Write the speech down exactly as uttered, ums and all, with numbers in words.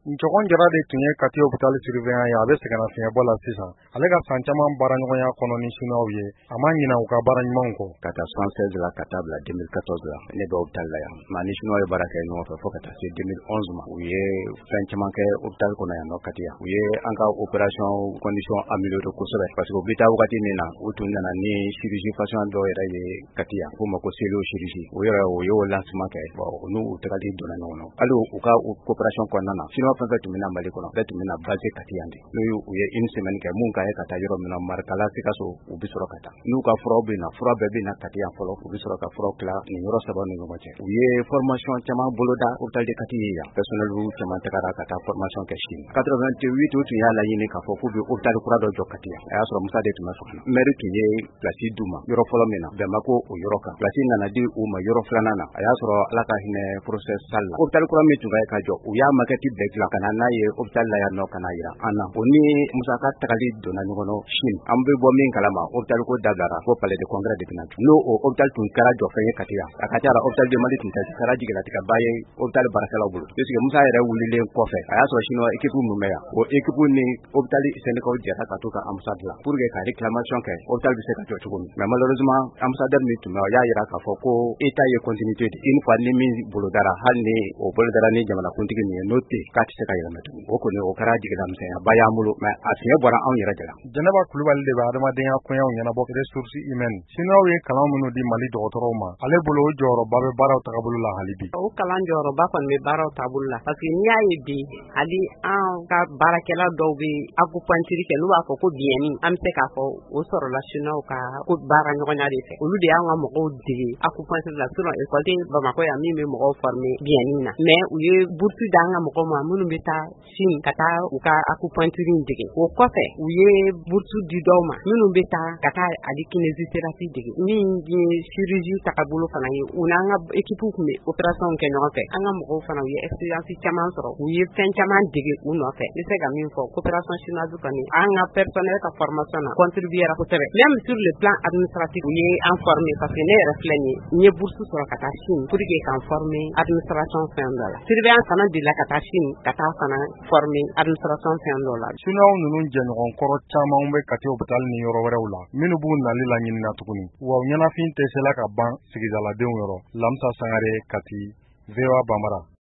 Ɲɔgɔn jara de tun ye Kati hôpital surveillant ye a bɛ sɛgɛnnafiɲɛbɔ la sisan. Ale ka san caman baaraɲɔgɔnya kɔnɔ ni chinois ye, a ma ɲinɛ u ka baara ɲumanw kɔ. Ka taa soixante-seize la ka taa bila deux mille quatorze la ne bɛ hôpital la yan. Maa ni chinois ye baara kɛ ɲɔgɔn fɛ fo ka taa se deux mille onze ma. U ye fɛn caman kɛ hôpital kɔnɔ yan nɔ Kati yan. U ye an ka opération condition améliorée kosɛbɛ parce que u bɛ taa wagati min na u tun nana ni chirurgie façon dɔw yɛrɛ ye Kati yan. K'o ma ko cellule chirurgie. O yɛrɛ o y'o lancement kɛ. Bon u n'u tagali donna ɲɔgɔn na. Hali u ka coopération kɔnɔna na chinois fɛn fɛn tun bɛ na Mali kɔnɔ bɛɛ tun bɛ na basé Kati yan de. N'u u ye une semaine kɛ mun ka ye ka taa yɔrɔ min na Marikala Sikaso u bɛ sɔrɔ ka taa. N'u ka furaw bɛ na fura bɛɛ bɛ na Kati yan fɔlɔ u bɛ sɔrɔ ka furaw tila nin yɔrɔ saba ni ɲɔgɔn cɛ. U ye formation caman boloda hôpital de Kati ye yan. Personnel caman tagara ka taa formation kɛ Chine. quatre-vingt-huit u tun y'a laɲini k'a fɔ k'u bɛ hôpital kura dɔ jɔ Kati yan. A y'a sɔrɔ Musa de tun bɛ fanga. Maire tun ye place d'u ma yɔrɔ fɔlɔ min na Bɛnbako o yɔrɔ kan. Place nana di u ma yɔrɔ filanan na. A y'a sɔrɔ Ala ka hinɛ procès salle la. Hôpital kura min tun ka ye ka jɔ u y'a maquette bɛɛ dilan ka na n'a ye hôpital la yan nɔ ka na yira an na. O ni musaka tagali donna ɲɔgɔn na Chine. An bɛ bɔ min kalama hôpital ko dabila ko palais de congrès de bɛna jɔ. N'o o hôpital tun kɛra jɔfɛn ye Kati yan. A ka ca la hôpital de Mali tun tɛ kɛra jigilatigɛba ye hôpital baarakɛlaw bolo. Puisque Musa yɛrɛ wulilen kɔfɛ a y'a sɔrɔ chinois équipe mun bɛ yan. O équipe ni hôpital syndicat jɛra ka to ka Amusa dilan pour que ka réclamation kɛ hôpital bɛ se ka jɔ cogo min. Mais malheureusement ambassadeur min tun bɛ o y'a yira k'a fɔ ko état ye continuité de. Une fois ni min bolodara hali ni o bolodara ni jamanakuntigi min ye n'o tɛ k'a tɛ se ka yɛlɛma tuguni. O kɔni o kɛra jigilamisɛnyaba y'an bolo mais a fiɲɛ bɔra anw yɛrɛ de la. Jɛnɛba Kulibali de bɛ adamadenya koɲɛw ɲɛnabɔ ressources humaines. Chinois ye kalan minnu di Mali dɔgɔtɔrɔw ma ale bolo o jɔyɔrɔba bɛ baaraw taabolo la hali bi. O kalan jɔyɔrɔba kɔni bɛ baaraw taabolo la parce que n'i y'a ye bi hali an ka baarakɛla dɔw bɛ acupuncture kɛ n'u b'a fɔ ko biɲɛni an bɛ se k'a fɔ o sɔrɔla chinois ka ko baara ɲɔgɔnya de fɛ. Olu de y'an ka mɔgɔw dege acupuncture la sinon école tɛ Bamakɔ yan min bɛ mɔgɔw former biɲɛni na mais u ye bourse d'an ka mɔgɔw ma minnu bɛ taa Chine ka taa u ka acupuncture dege. O kɔfɛ u ye bourse di dɔw ma minnu bɛ taa ka taa hali kinésithérapie dege min ye chirurgie tagabolo fana ye u n'an ka équipe tun bɛ opération kɛ ɲɔgɔn fɛ. An ka mɔgɔw fana u ye expérience caman sɔrɔ u ye fɛn caman dege u nɔfɛ. N bɛ se ka min fɔ coopération chinoise kɔni an ka personnel ka formation na contribuera kosɛbɛ. Même sur le plan administratif u ye an former parce que ne yɛrɛ filɛ nin ye n ye bourse sɔrɔ ka taa Chine pour que k'an former administration fɛn dɔ la. Surveillant fana delila ka taa Chine ka taa fana former administration fɛn dɔ la. Chinois ninnu jɛɲɔgɔn kɔrɔ caman bɛ Kati hôpital ni yɔrɔ wɛrɛw la minnu b'u nali la ɲinina tuguni. Wa ɲɛnafin tɛ se la ka ban sigidaladenw yɔrɔ. Lamsa Sangare Kati V O A Bambara.